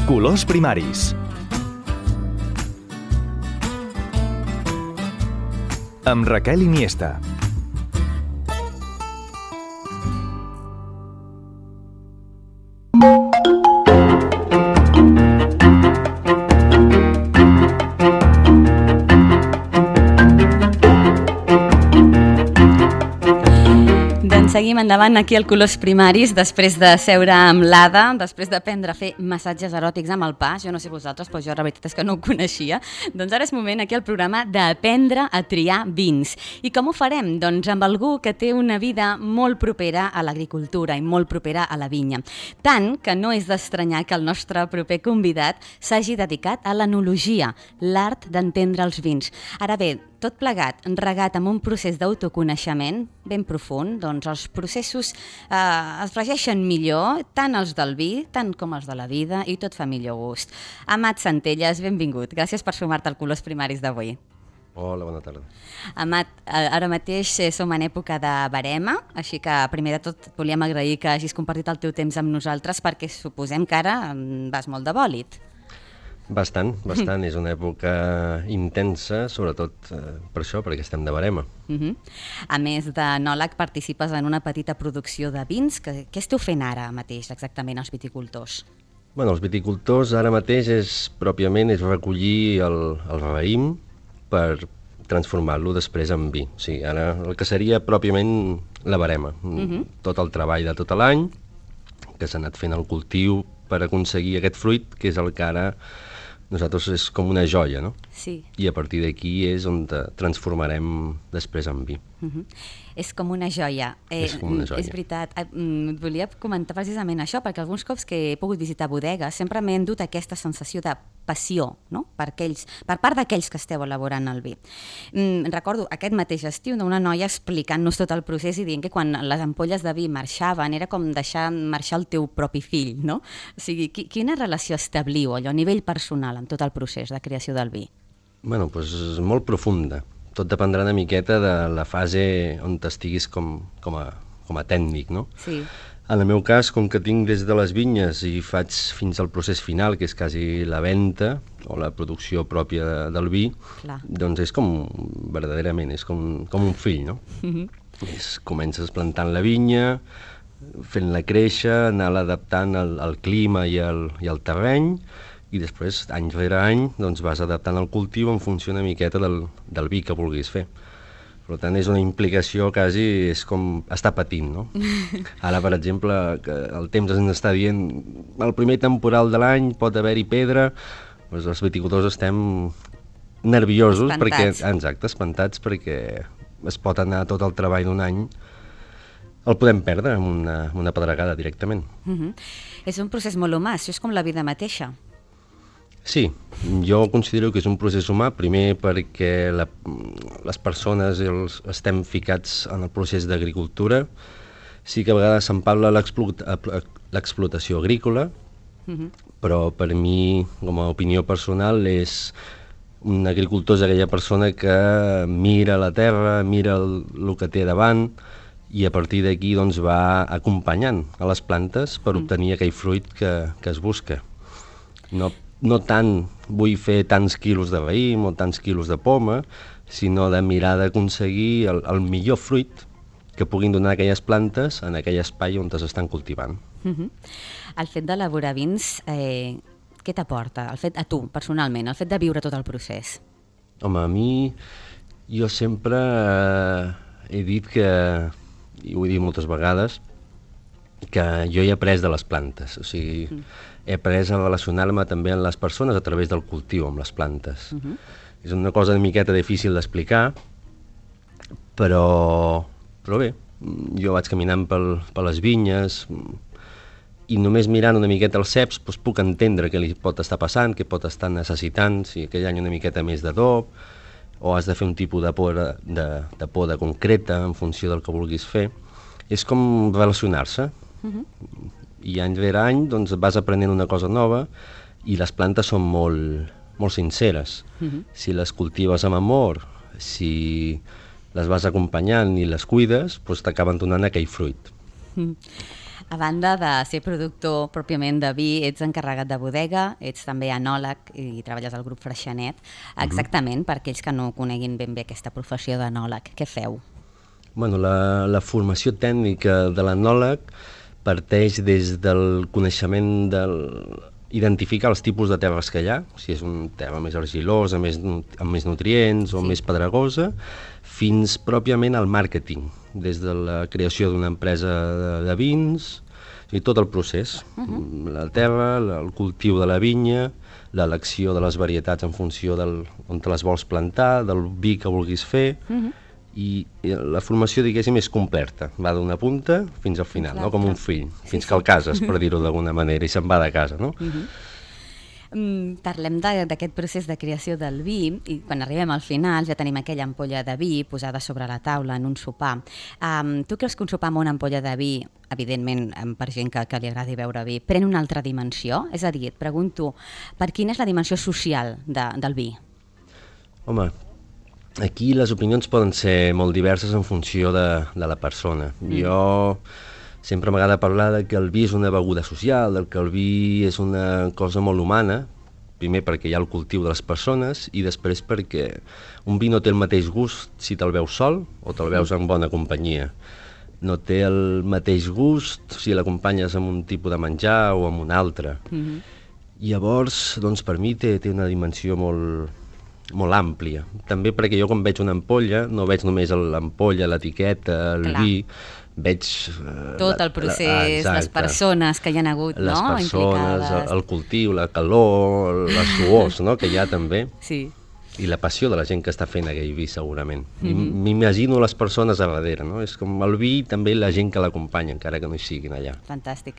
Colors primaris. Amb Raquel Iniesta. Seguim endavant aquí al Colors Primaris, després de seure amb l'Ada, després d'aprendre a fer massatges eròtics amb el pa. Jo no sé vosaltres, però jo la veritat és que no ho coneixia. Doncs ara és moment aquí al programa d'aprendre a triar vins. I com ho farem? Doncs amb algú que té una vida molt propera a l'agricultura i molt propera a la vinya. Tant que no és d'estranyar que el nostre proper convidat s'hagi dedicat a l'enologia, l'art d'entendre els vins. Ara bé, tot plegat, regat amb un procés d'autoconeixement ben profund, doncs els processos es regeixen millor, tant els del vi, tant com els de la vida, i tot fa millor gust. Amat Centelles, benvingut. Gràcies per sumar-te al Colors Primaris d'avui. Hola, bona tarda. Amat, ara mateix som en època de verema, així que primer de tot volíem agrair que hagis compartit el teu temps amb nosaltres, perquè suposem que ara vas molt de bòlit. Bastant. És una època intensa, sobretot per això, perquè estem de verema. A més d'enòleg, participes en una petita producció de vins. Què esteu fent ara mateix, exactament, els viticultors? Els viticultors ara mateix és recollir el raïm per transformar-lo després en vi. O sigui, ara el que seria pròpiament la verema. Tot el treball de tot l'any, que s'ha anat fent el cultiu per aconseguir aquest fruit, que és el que ara nosaltres és com una joia, no? Sí. I a partir d'aquí és on transformarem després en vi. És com una joia. És com una joia. És veritat. Volia comentar precisament això, perquè alguns cops que he pogut visitar bodegues sempre m'he endut aquesta sensació de passió, no? Per part d'aquells que esteu elaborant el vi. Recordo aquest mateix estiu una noia explicant-nos tot el procés i dient que quan les ampolles de vi marxaven era com deixar marxar el teu propi fill, no? O sigui, quina relació establiu allò a nivell personal amb tot el procés de creació del vi? Doncs molt profunda. Tot dependrà una miqueta de la fase on estiguis com a tècnic, no? Sí. En el meu cas, com que tinc des de les vinyes i faig fins al procés final, que és quasi la venda o la producció pròpia del vi, doncs és verdaderament, és com un fill, no? Comences plantant la vinya, fent-la créixer, anar-la adaptant al clima i al terreny, i després, any rere any, doncs vas adaptant el cultiu en funció una miqueta del vi que vulguis fer. Per tant, és una implicació quasi, és com estar patint, no? Ara, per exemple, que el temps ens està dient el primer temporal de l'any pot haver-hi pedra, doncs els viticultors estem nerviosos, espantats, perquè es pot anar tot el treball d'un any, el podem perdre amb una pedregada directament. És un procés molt humà, això és com la vida mateixa. Sí, jo considero que és un procés humà, primer perquè les persones estem ficats en el procés d'agricultura. Sí que a vegades se'n parla l'explotació agrícola, però per mi, com a opinió personal, un agricultor és aquella persona que mira la terra, mira el que té davant, i a partir d'aquí doncs, va acompanyant a les plantes per obtenir aquell fruit que es busca. No tant vull fer tants quilos de raïm o tants quilos de poma, sinó de mirar d'aconseguir el millor fruit que puguin donar aquelles plantes en aquell espai on s'estan cultivant. El fet d'elaborar vins, què t'aporta? A tu, personalment, el fet de viure tot el procés? Home, a mi, jo sempre he dit que, i ho he dit moltes vegades, que jo he après de les plantes, o sigui, he après a relacionar-me també amb les persones a través del cultiu, amb les plantes. És una cosa una miqueta difícil d'explicar, però bé, jo vaig caminant per les vinyes i només mirant una miqueta els ceps doncs puc entendre què li pot estar passant, què pot estar necessitant, si aquell any una miqueta més d'adob, o has de fer un tipus de poda concreta en funció del que vulguis fer. És com relacionar-se. I any rere any doncs, vas aprenent una cosa nova i les plantes són molt sinceres. Si les cultives amb amor, si les vas acompanyant i les cuides, doncs t'acaben donant aquell fruit. A banda de ser productor pròpiament de vi, ets encarregat de bodega, ets també enòleg i treballes al grup Freixenet. Exactament, per aquells que no coneguin ben bé aquesta professió d'enòleg, què feu? Bueno, la formació tècnica de l'enòleg parteix des del coneixement identificar els tipus de terres que hi ha, si és un terra més argilosa, amb més nutrients o més pedregosa, fins pròpiament al màrqueting, des de la creació d'una empresa de vins, i tot el procés, la terra, el cultiu de la vinya, l'elecció de les varietats en funció on te les vols plantar, del vi que vulguis fer, i la formació, diguéssim, és completa. Va d'una punta fins al final, no? Com un fill, fins que el cases, per dir-ho d'alguna manera, i se'n va de casa, no? Parlem d'aquest procés de creació del vi, i quan arribem al final ja tenim aquella ampolla de vi posada sobre la taula en un sopar. Tu creus que un sopar amb una ampolla de vi, evidentment per gent que li agradi beure vi, pren una altra dimensió? És a dir, et pregunto, per quina és la dimensió social del vi? Home, aquí les opinions poden ser molt diverses en funció de la persona. Jo sempre m'agrada parlar de que el vi és una beguda social, del que el vi és una cosa molt humana, primer perquè hi ha el cultiu de les persones i després perquè un vi no té el mateix gust si te'l veus sol o te'l veus en bona companyia. No té el mateix gust si l'acompanyes amb un tipus de menjar o amb un altre. Llavors, doncs, per mi té una dimensió molt àmplia. També perquè jo quan veig una ampolla no veig només l'ampolla, l'etiqueta, el vi, veig tot el procés, les persones que hi ha hagut, les persones, el cultiu, la calor, les suors, no? Que hi ha també, i la passió de la gent que està fent aquell vi segurament. M'imagino les persones a darrere, no? És com el vi, també la gent que l'acompanya, encara que no hi siguin allà. Fantàstic.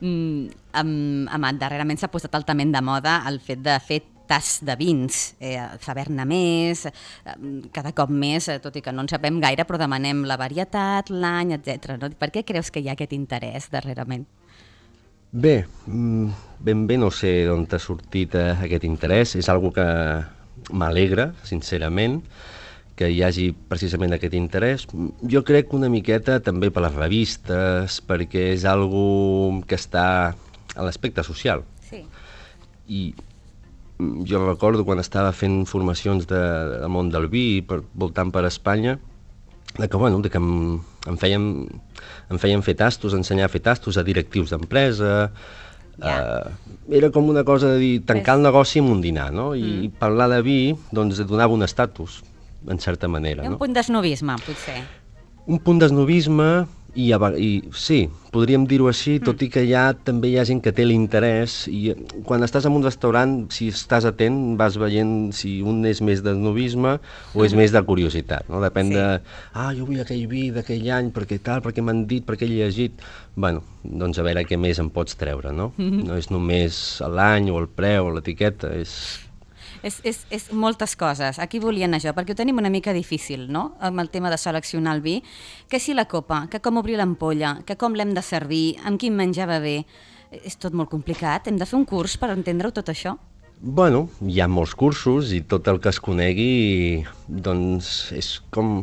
Amat, darrerament s'ha posat altament de moda el fet de fer tas de vins, saber-ne més, cada cop més, tot i que no en sabem gaire, però demanem la varietat, l'any, etc. No? Per què creus que hi ha aquest interès darrerament? Bé, ben bé no sé d'on t'ha sortit aquest interès, és algo que m'alegra, sincerament, que hi hagi precisament aquest interès. Jo crec que una miqueta també per les revistes, perquè és algo que està a l'aspecte social. Sí. I jo recordo quan estava fent formacions del món del vi, voltant per Espanya, que em feien fer tastos, ensenyar a fer tastos a directius d'empresa. Era com una cosa de dir, tancar el negoci amb un dinar, no? I parlar de vi, doncs, donava un estatus, en certa manera. Un punt d'esnovisme, potser. Un punt d'esnovisme, i sí, podríem dir-ho així, tot i que també hi ha gent que té l'interès, i quan estàs en un restaurant, si estàs atent, vas veient si un és més d'esnovisme o és més de curiositat, no? Depèn de, jo vull aquell vi d'aquell any, perquè m'han dit, perquè he llegit. Bueno, doncs a veure què més en pots treure, no? No és només l'any o el preu o l'etiqueta, És moltes coses. Aquí volia anar jo, perquè ho tenim una mica difícil, no?, amb el tema de seleccionar el vi, que si la copa, que com obrir l'ampolla, que com l'hem de servir, amb quin menjar va bé. És tot molt complicat. Hem de fer un curs per entendre-ho tot això? Bueno, hi ha molts cursos i tot el que es conegui, doncs, és com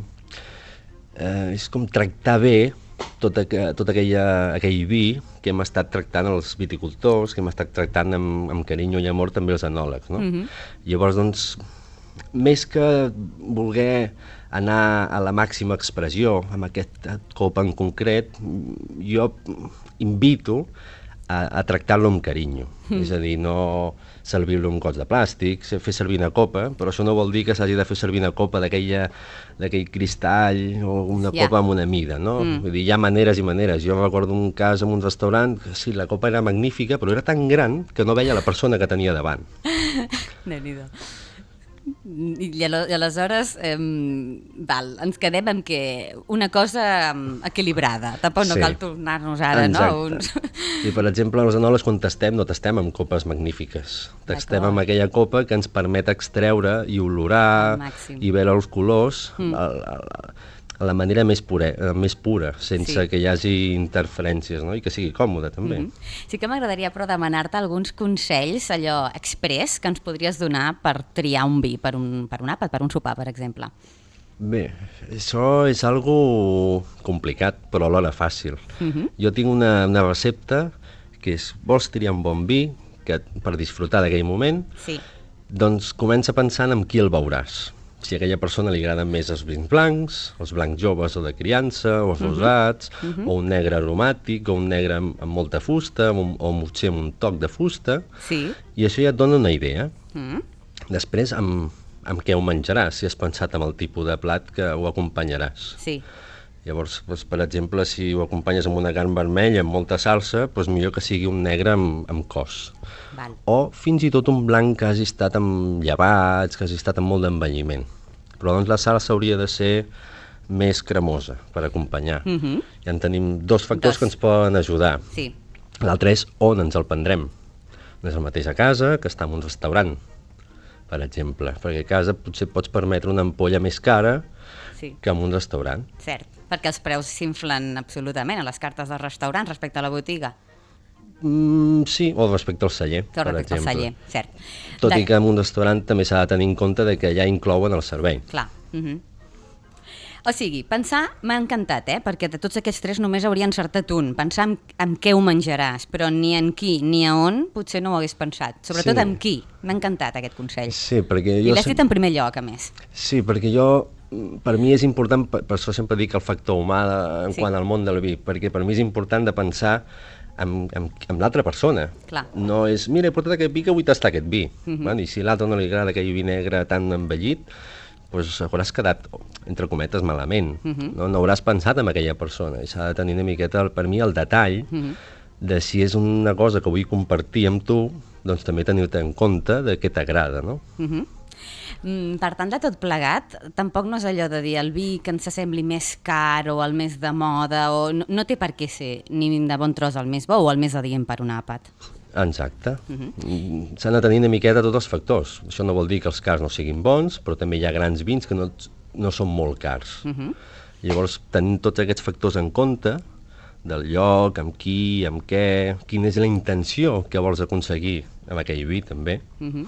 tractar bé tot aquell vi que hem estat tractant els viticultors, que hem estat tractant amb carinyo i amor també els enòlegs, no? Llavors, doncs, més que voler anar a la màxima expressió amb aquesta copa en concret, jo invito a tractar-lo amb carinyo. És a dir, no servir-lo en gots de plàstic, fer servir una copa, però això no vol dir que s'hagi de fer servir una copa d'aquell cristall o una copa amb una mida, no? Vull dir, hi ha maneres i maneres. Jo recordo un cas en un restaurant que sí, la copa era magnífica, però era tan gran que no veia la persona que tenia davant. Déu-n'hi-do. I aleshores ens quedem amb que una cosa equilibrada, tampoc no cal tornar-nos ara, no? I per exemple, els enòlegs quan tastem no tastem amb copes magnífiques, tastem amb aquella copa que ens permet extreure i olorar i veure els colors a la manera més pura, sense que hi hagi interferències, no? I que sigui còmode, també. Sí que m'agradaria, però, demanar-te alguns consells, allò express, que ens podries donar per triar un vi, per un àpat, per un sopar, per exemple. Bé, això és algo complicat, però alhora fàcil. Jo tinc una recepta que és, vols triar un bon vi per disfrutar d'aquell moment? Sí. Doncs comença pensant en qui el beuràs. Si a aquella persona li agraden més els vins blancs joves o de criança, o els rosats, o un negre aromàtic, o un negre amb molta fusta, o potser amb un toc de fusta, Sí. i això ja et dona una idea. Després, amb què ho menjaràs, si has pensat en el tipus de plat que ho acompanyaràs. Sí. Llavors, doncs, per exemple, si ho acompanyes amb una carn vermella amb molta salsa, doncs millor que sigui un negre amb cos. Val. O fins i tot un blanc que hagi estat amb llevats, que hagi estat amb molt d'envelliment. Però doncs la salsa hauria de ser més cremosa per acompanyar. Ja en tenim dos factors que ens poden ajudar. Sí. L'altre és on ens el prendrem. No és el mateix a casa que estar en un restaurant, per exemple. Perquè a casa potser pots permetre una ampolla més cara que en un restaurant. Cert, perquè els preus s'inflen absolutament a les cartes dels restaurants respecte a la botiga. Sí, o respecte al celler, per exemple. Respecte al celler, cert. Tot i que en un restaurant també s'ha de tenir en compte que ja inclouen el servei. Clar. O sigui, pensar m'ha encantat, perquè de tots aquests tres només hauria encertat un. Pensar en què ho menjaràs, però ni en qui ni a on potser no ho hagués pensat. Sobretot en qui. M'ha encantat aquest consell. Sí, perquè jo... I l'has dit en primer lloc, a més. Sí, perquè per mi és important, per això sempre dic el factor humà quant al món del vi, perquè per mi és important de pensar amb l'altra persona. Clar. No és, mira, he portat aquest vi que vull tastar aquest vi. I si a l'altre no li agrada aquell vi negre tan envellit, doncs hauràs quedat, entre cometes, malament. No hauràs pensat en aquella persona. I s'ha de tenir una miqueta, per mi, el detall de si és una cosa que vull compartir amb tu, doncs també tenir-te en compte de què t'agrada, no? Per tant, de tot plegat, tampoc no és allò de dir el vi que ens sembli més car o el més de moda, o no té per què ser ni de bon tros el més bo o el més adient per un àpat. Exacte. S'han de tenir una miqueta tots els factors. Això no vol dir que els cars no siguin bons, però també hi ha grans vins que no són molt cars. Llavors, tenint tots aquests factors en compte, del lloc, amb qui, amb què, quina és la intenció que vols aconseguir amb aquell vi, també,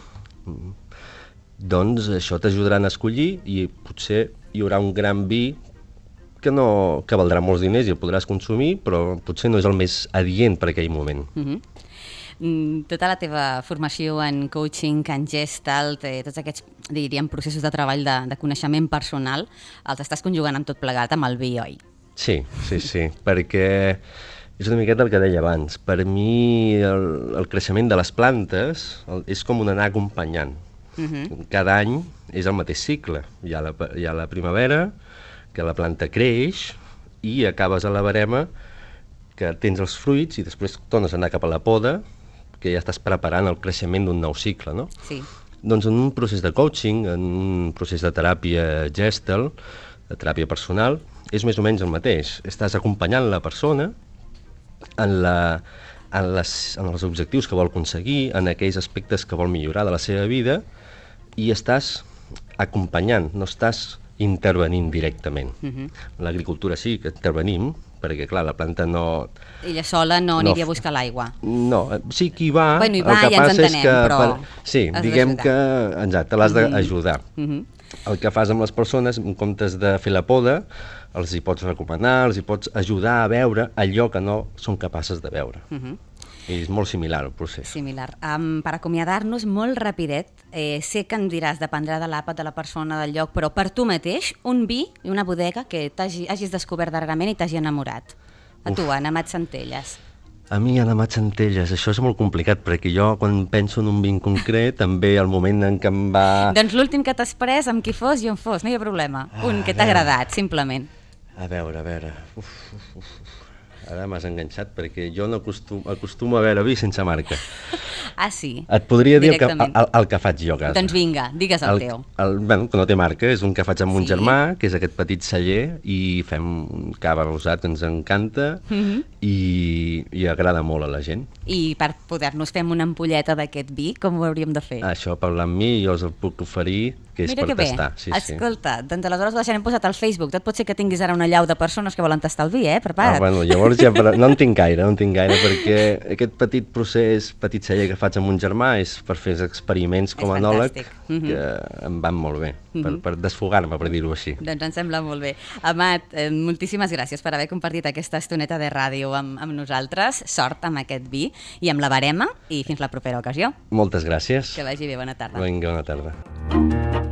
doncs això t'ajudarà a escollir i potser hi haurà un gran vi que valdrà molts diners i el podràs consumir, però potser no és el més adient per aquell moment. Tota la teva formació en coaching, en gestalt, tots aquests, diríem, processos de treball de coneixement personal, els estàs conjugant amb tot plegat amb el vi, oi? Sí, perquè és una miqueta el que deia abans. Per mi el creixement de les plantes és com un anar acompanyant. Cada any és el mateix cicle. Hi ha la primavera, que la planta creix, i acabes a la verema, que tens els fruits, i després tornes a anar cap a la poda, que ja estàs preparant el creixement d'un nou cicle, no? Sí. Doncs en un procés de coaching, en un procés de teràpia Gestalt, de teràpia personal, és més o menys el mateix. Estàs acompanyant la persona en els objectius que vol aconseguir, en aquells aspectes que vol millorar de la seva vida, i estàs acompanyant, no estàs intervenint directament. L'agricultura sí que intervenim, perquè clar, la planta no... Ella sola no aniria a buscar l'aigua. No, sí que hi va. Bueno, hi va, ja ens entenem, però... Sí, diguem que, exacte, l'has d'ajudar. El que fas amb les persones, en comptes de fer la poda, els hi pots recomanar, els hi pots ajudar a veure allò que no són capaces de veure. I és molt similar el procés. Similar. Per acomiadar-nos molt rapidet, sé que em diràs, dependrà de l'àpat, de la persona, del lloc, però per tu mateix, un vi i una bodega que hagis descobert darrerament i t'hagi enamorat. A tu, en Amat Centelles. A mi, en Amat Centelles, això és molt complicat, perquè jo, quan penso en un vi en concret, també el moment en què em va... Doncs l'últim que t'has pres, amb qui fos i on fos, no hi ha problema. Un que t'ha agradat, simplement. A veure... Ara m'has enganxat, perquè jo no acostumo a beure vi sense marca. Ah, sí? Et podria dir el que faig jo a casa. Doncs vinga, digues el teu. Bueno, que no té marca, és un que faig amb un germà, que és aquest petit celler, i fem un cava rosat que ens encanta i agrada molt a la gent. I per poder-nos fer una ampolleta d'aquest vi, com ho hauríem de fer? Això, parlar amb mi, jo us el puc oferir que és Mira per que tastar. Bé. Escolta, doncs aleshores ho deixarem posat al Facebook. Tot pot ser que tinguis ara una llau de persones que volen tastar el vi, prepara't. Bueno, llavors ja, però no en tinc gaire, perquè aquest petit procés, petit celler que faig amb un germà és per fer experiments com a enòleg que em van molt bé, per desfogar-me, per dir-ho així. Doncs em sembla molt bé. Amat, moltíssimes gràcies per haver compartit aquesta estoneta de ràdio amb nosaltres. Sort amb aquest vi i amb la barema i fins la propera ocasió. Moltes gràcies. Que vagi bé, bona tarda. Vinga, bona tarda.